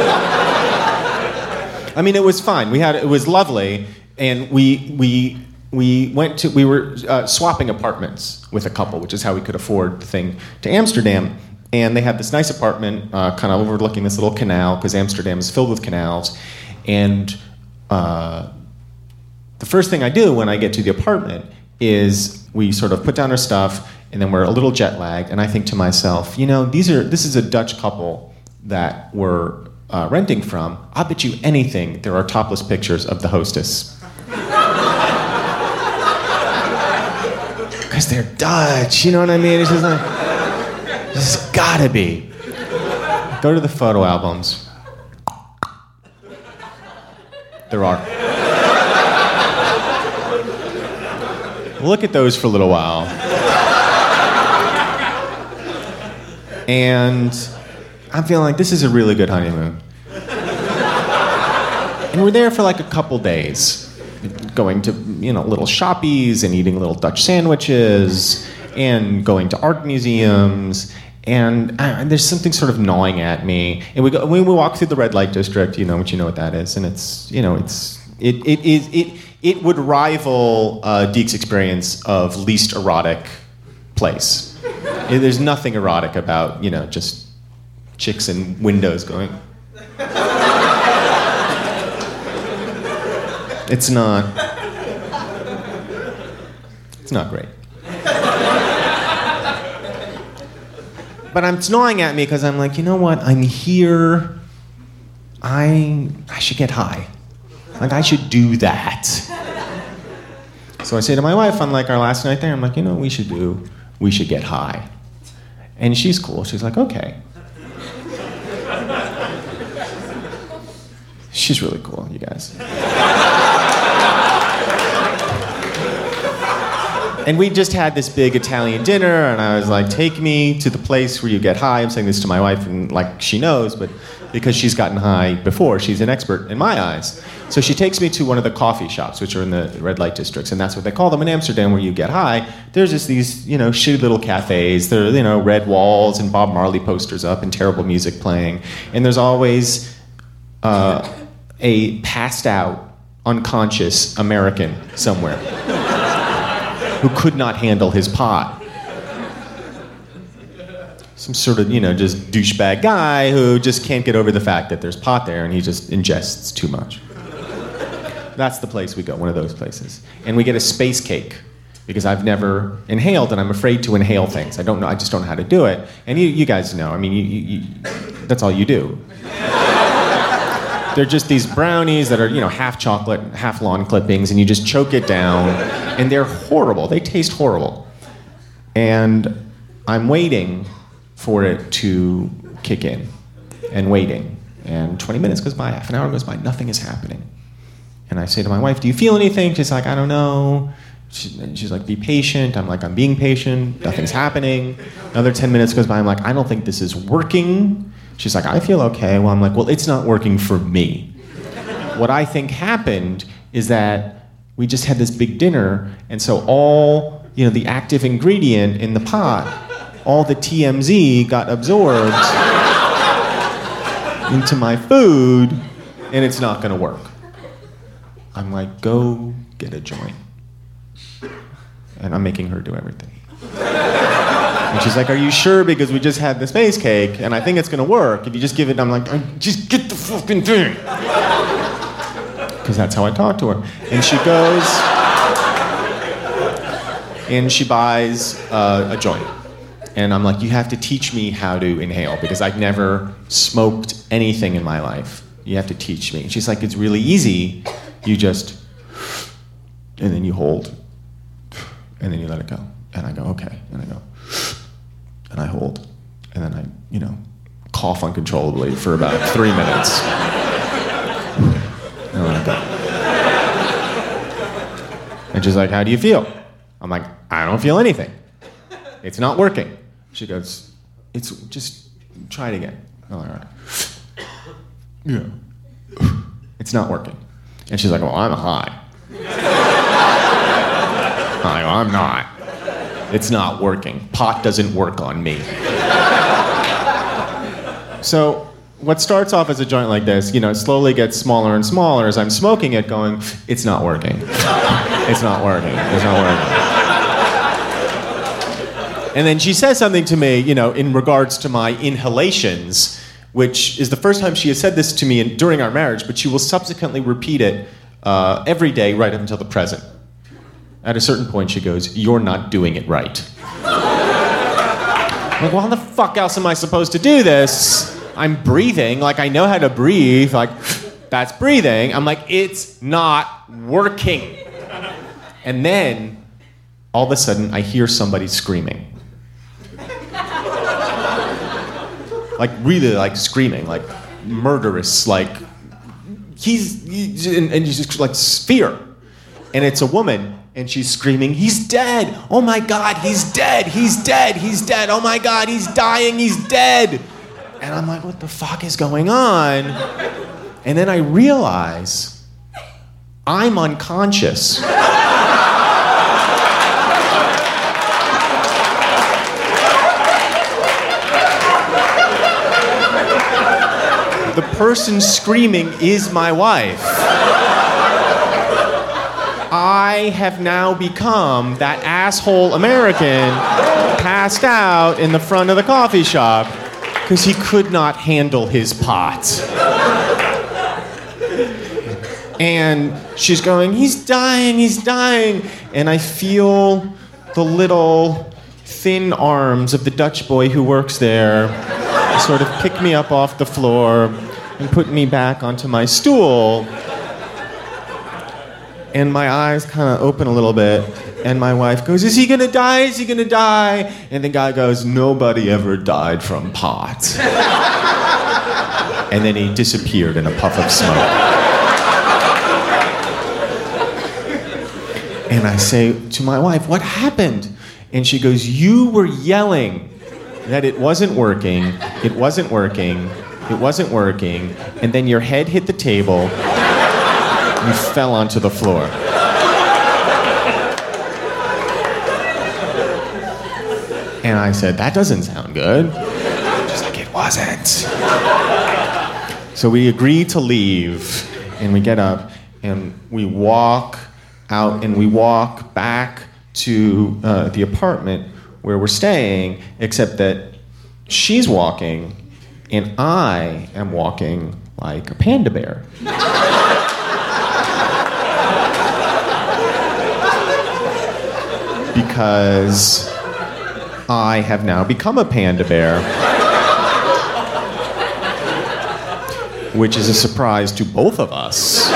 I mean, it was fine. We had it was lovely, and we we we went to we were uh, swapping apartments with a couple, which is how we could afford the thing to Amsterdam. And they had this nice apartment, uh, kind of overlooking this little canal, because Amsterdam is filled with canals. And uh, the first thing I do when I get to the apartment is we sort of put down our stuff, and then we're a little jet lagged. And I think to myself, you know, these are this is a Dutch couple that we're uh, renting from. I'll bet you anything there are topless pictures of the hostess. Because they're Dutch, you know what I mean? It's just like, there's gotta be. Go to the photo albums. There are. Look at those for a little while. And I'm feeling like this is a really good honeymoon. And we're there for like a couple days, going to, you know, little shoppies and eating little Dutch sandwiches and going to art museums. And uh, there's something sort of gnawing at me. And we go, we, we walk through the red light district, you know, which you know what that is. And it's, you know, it's, it, it, it, it, it would rival uh, Deke's experience of least erotic place. It, there's nothing erotic about, you know, just chicks in windows going. It's not, it's not great. But I'm, it's gnawing at me because I'm like, you know what? I'm here. I I should get high. Like, I should do that. So I say to my wife on like our last night there, I'm like, you know what we should do? We should get high. And she's cool. She's like, okay. She's really cool, you guys. And we just had this big Italian dinner, and I was like, take me to the place where you get high. I'm saying this to my wife, and like she knows, but because she's gotten high before, she's an expert in my eyes. So she takes me to one of the coffee shops, which are in the red light districts, and that's what they call them in Amsterdam, where you get high. There's just these, you know, shitty little cafes. There are, you know, red walls and Bob Marley posters up and terrible music playing. And there's always uh, a passed out, unconscious American somewhere who could not handle his pot. Some sort of, you know, just douchebag guy who just can't get over the fact that there's pot there and he just ingests too much. That's the place we go, one of those places. And we get a space cake, because I've never inhaled and I'm afraid to inhale things. I don't know, I just don't know how to do it. And you, you guys know, I mean, you, you, you, that's all you do. They're just these brownies that are, you know, half chocolate, half lawn clippings, and you just choke it down, and they're horrible. They taste horrible. And I'm waiting for it to kick in, and waiting. And twenty minutes goes by, half an hour goes by, nothing is happening. And I say to my wife, do you feel anything? She's like, I don't know. She, she's like, be patient. I'm like, I'm being patient. Nothing's happening. Another ten minutes goes by, I'm like, I don't think this is working. She's like, I feel okay. Well, I'm like, well, it's not working for me. what I think happened is that we just had this big dinner, and so all, you know, the active ingredient in the pot, all the T M Z got absorbed into my food, and it's not going to work. I'm like, go get a joint. And I'm making her do everything. And she's like, are you sure? Because we just had the space cake, and I think it's going to work. If you just give it, I'm like, just get the fucking thing. Because that's how I talk to her. And she goes, and she buys uh, a joint. And I'm like, you have to teach me how to inhale, because I've never smoked anything in my life. You have to teach me. And she's like, it's really easy. You just, and then you hold, and then you let it go. And I go, okay. And I go, and I hold. And then I, you know, cough uncontrollably for about three minutes. And I let it go. And she's like, how do you feel? I'm like, I don't feel anything. It's not working. She goes, it's just, try it again. I'm like, all right. Yeah. It's not working. And she's like, well, I'm high. I'm like, well, I'm not. It's not working. Pot doesn't work on me. So what starts off as a joint like this, you know, slowly gets smaller and smaller as I'm smoking it, going, it's not working. It's not working. It's not working. And then she says something to me, you know, in regards to my inhalations, which is the first time she has said this to me in, during our marriage, but she will subsequently repeat it uh, every day right up until the present. At a certain point, she goes, you're not doing it right. I'm like, well, how the fuck else am I supposed to do this? I'm breathing, like I know how to breathe, like that's breathing. I'm like, it's not working. And then, all of a sudden, I hear somebody screaming. Like really like screaming, like murderous, like he's, he's and, and he's just like fear. And it's a woman, and she's screaming, he's dead! Oh my God, he's dead! He's dead! He's dead! Oh my God, he's dying! He's dead! And I'm like, what the fuck is going on? And then I realize I'm unconscious. The person screaming is my wife. I have now become that asshole American passed out in the front of the coffee shop because he could not handle his pot. And she's going, he's dying, he's dying. And I feel the little thin arms of the Dutch boy who works there sort of pick me up off the floor and put me back onto my stool. And my eyes kind of open a little bit, and my wife goes, is he gonna die? Is he gonna die? And the guy goes, nobody ever died from pot. And then he disappeared in a puff of smoke. And I say to my wife, what happened? And she goes, you were yelling that it wasn't working, it wasn't working, it wasn't working, and then your head hit the table, you fell onto the floor. And I said, that doesn't sound good. She's like, it wasn't. So we agree to leave, and we get up, and we walk out, and we walk back to uh, the apartment where we're staying, except that she's walking, and I am walking like a panda bear. Because I have now become a panda bear. Which is a surprise to both of us.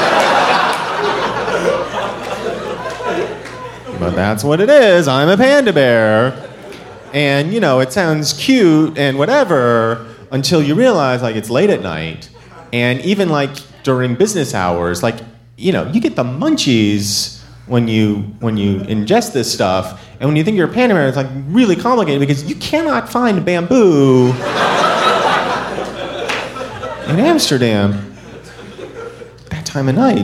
But that's what it is. I'm a panda bear. And, you know, it sounds cute and whatever until you realize, like, it's late at night. And even, like, during business hours, like, you know, you get the munchies when you when you ingest this stuff. And when you think you're a panda bear, it's, like, really complicated because you cannot find bamboo in Amsterdam. That time of night.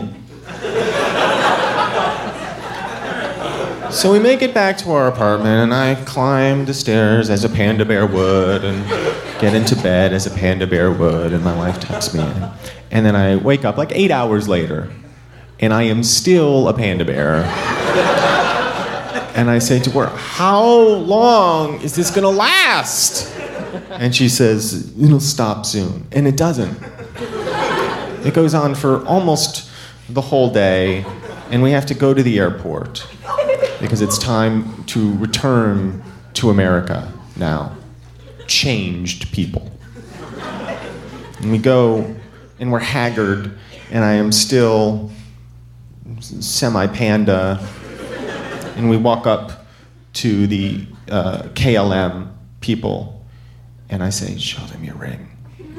So we make it back to our apartment, and I climb the stairs as a panda bear would, and get into bed as a panda bear would, and my wife tucks me in. And then I wake up like eight hours later, and I am still a panda bear. And I say to her, how long is this gonna last? And she says, it'll stop soon. And it doesn't. It goes on for almost the whole day, and we have to go to the airport because it's time to return to America now. Changed people. And we go, and we're haggard, and I am still semi-panda, and we walk up to the uh, K L M people, and I say, show them your ring.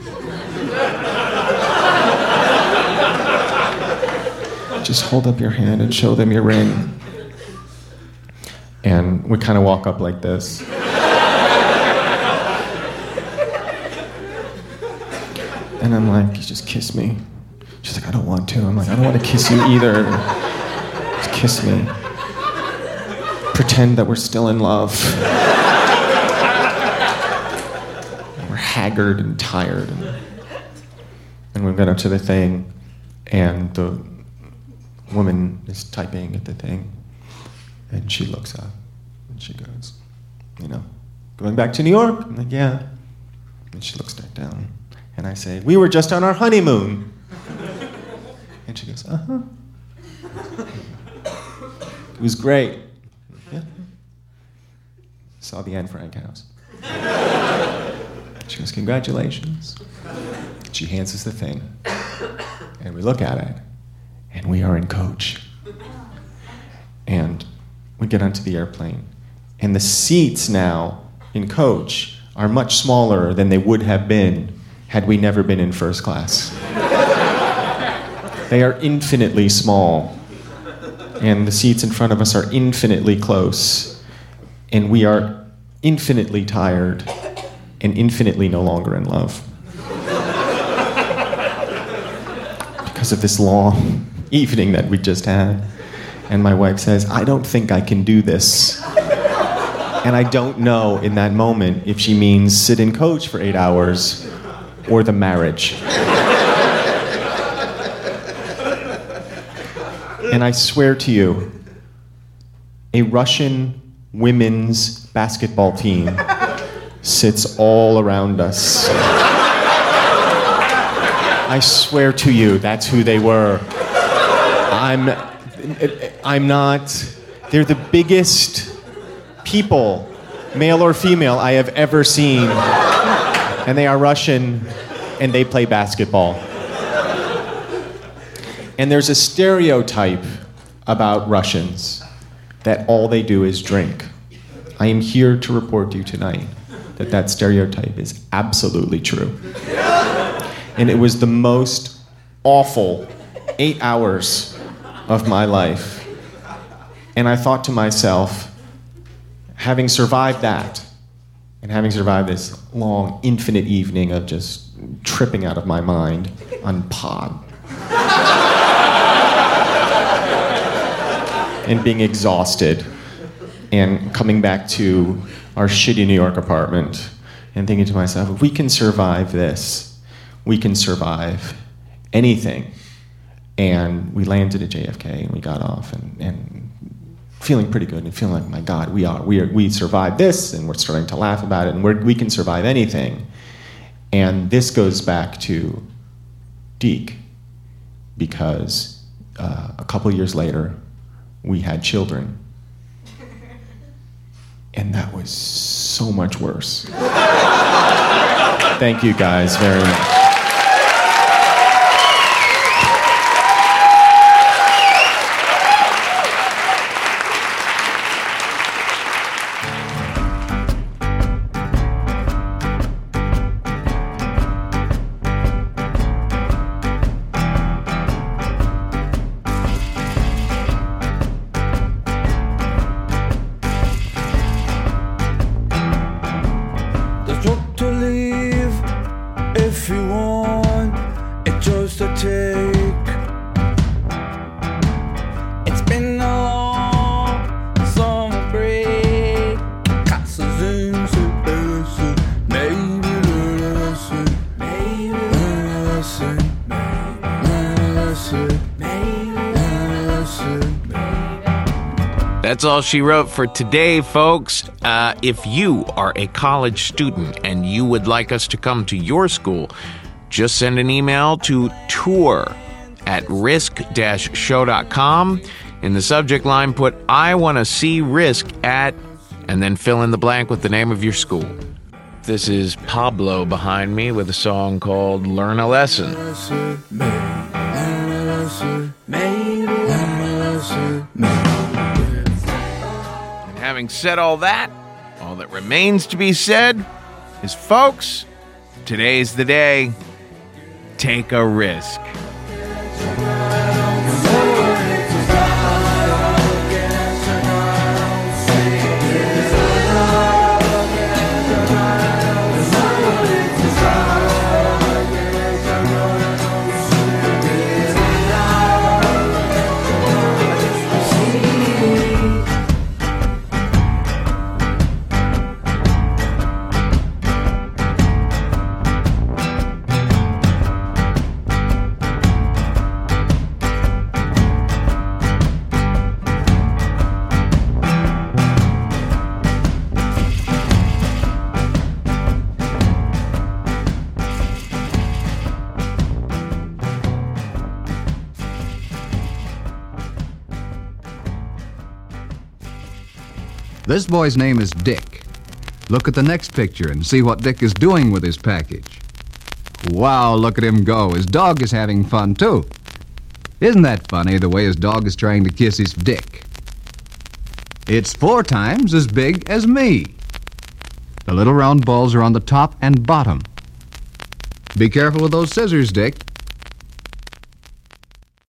Just hold up your hand and show them your ring. And we kind of walk up like this. And I'm like, you just kiss me. She's like, I don't want to. I'm like, I don't want to kiss you either. Just kiss me. Pretend that we're still in love. We're haggard and tired. And, and we get up to the thing, and the woman is typing at the thing, and she looks up, and she goes, you know, going back to New York? I'm like, yeah. And she looks back down, and I say, we were just on our honeymoon. And she goes, uh-huh. It was great. Yeah. Saw the Anne Frank house. She goes, congratulations. She hands us the thing, and we look at it, and we are in coach. And we get onto the airplane, and the seats now in coach are much smaller than they would have been had we never been in first class. They are infinitely small, and the seats in front of us are infinitely close, and we are infinitely tired and infinitely no longer in love. Because of this long evening that we just had. And my wife says, I don't think I can do this. And I don't know in that moment if she means sit in coach for eight hours or the marriage. And I swear to you, a Russian women's basketball team sits all around us. I swear to you, that's who they were. I'm, I'm not, they're the biggest people, male or female, I have ever seen. And they are Russian, and they play basketball. And there's a stereotype about Russians that all they do is drink. I am here to report to you tonight that that stereotype is absolutely true. And it was the most awful eight hours of my life. And I thought to myself, having survived that, and having survived this long, infinite evening of just tripping out of my mind on pod, and being exhausted, and coming back to our shitty New York apartment, and thinking to myself, if we can survive this, we can survive anything. And we landed at J F K, and we got off, and, and feeling pretty good, and feeling like, my God, we are, we are, we survived this, and we're starting to laugh about it, and we're, we can survive anything. And this goes back to Deke, because uh, a couple years later, we had children. And that was so much worse. Thank you guys very much. If you That's all she wrote for today, folks. Uh, if you are a college student and you would like us to come to your school, just send an email to tour at risk dash show dot com. In the subject line, put I want to see Risk at, and then fill in the blank with the name of your school. This is Pablo behind me with a song called Learn a Lesson. And having said all that, all that remains to be said is, folks, today's the day. Take a risk. This boy's name is Dick. Look at the next picture and see what Dick is doing with his package. Wow, look at him go. His dog is having fun, too. Isn't that funny, the way his dog is trying to kiss his dick? It's four times as big as me. The little round balls are on the top and bottom. Be careful with those scissors, Dick.